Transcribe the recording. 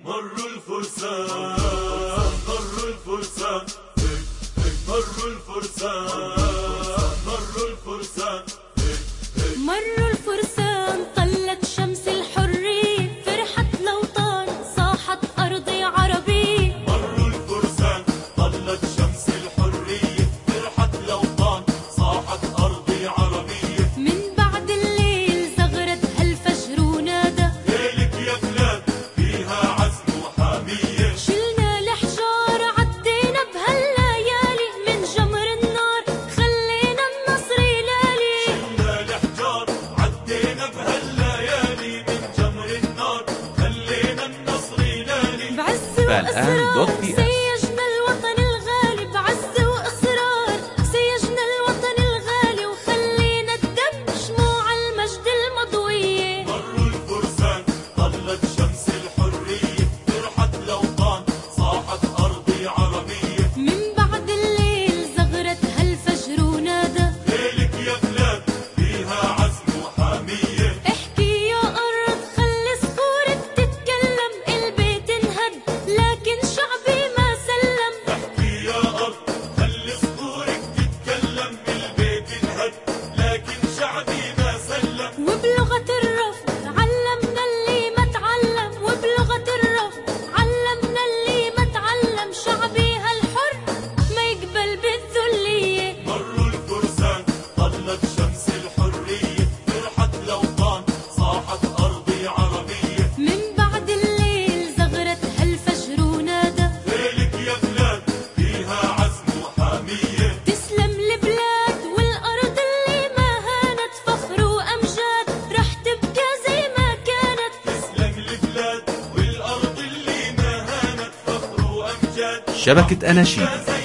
مروا الفرسان مروا الفرسان مروا الفرسان مروا الفرسان مروا الفرسان طلت شمس الحرية فرحت الأوطان صاحت أرضي عربية. مروا الفرسان طلت شمس الحرية فرحت الأوطان صاحت أرضي عربية. من بعد الليل زغرت هالفجر ونادى ليلك يا بلاد فيها عزم وحامية. شلنا الحجار عدينا بهالليالي من جمر النار خلينا النصر يلالي. شلنا الحجار عدينا بهالليالي من جمر النار خلينا النصر يلالي. بعز وإصرار سيجنا الوطن الغالي بعز وإصرار سيجنا الوطن الغالي وخلينا الدم شموع المجد المضوية. مروا الفرسان طلت شمس الحرية فرحت الأوطان صاحت أرضي عربية. من بعد الليل زغرت هالفجر ونادى ليلك يا بلاد فيها عزم وحامية. احكي يا أرض خلي صخورك تتكلم البيت انهد لكن شعبي ما سلم. احكي يا أرض خلي صخورك تتكلم البيت انهد لكن شعبي ما سلم. وبلغة الرفض علمنا اللي ما تعلم وبلغة الرفض علمنا اللي ما تعلم. شعبي هالحر ما يقبل بالذلية. مروا الفرسان طلت شمس الحرية فرحت الأوطان صاحت أرضي عربية. من بعد الليل زغرت هالفجر ونادى ليلك يا بلاد فيها عزم وحامية. تسلم البلاد والأرض اللي ما هانت فخر وأمجاد رح تبقى زي ما كانت. تسلم البلاد والأرض اللي ما هانت فخر وأمجاد. شبكة أناشيد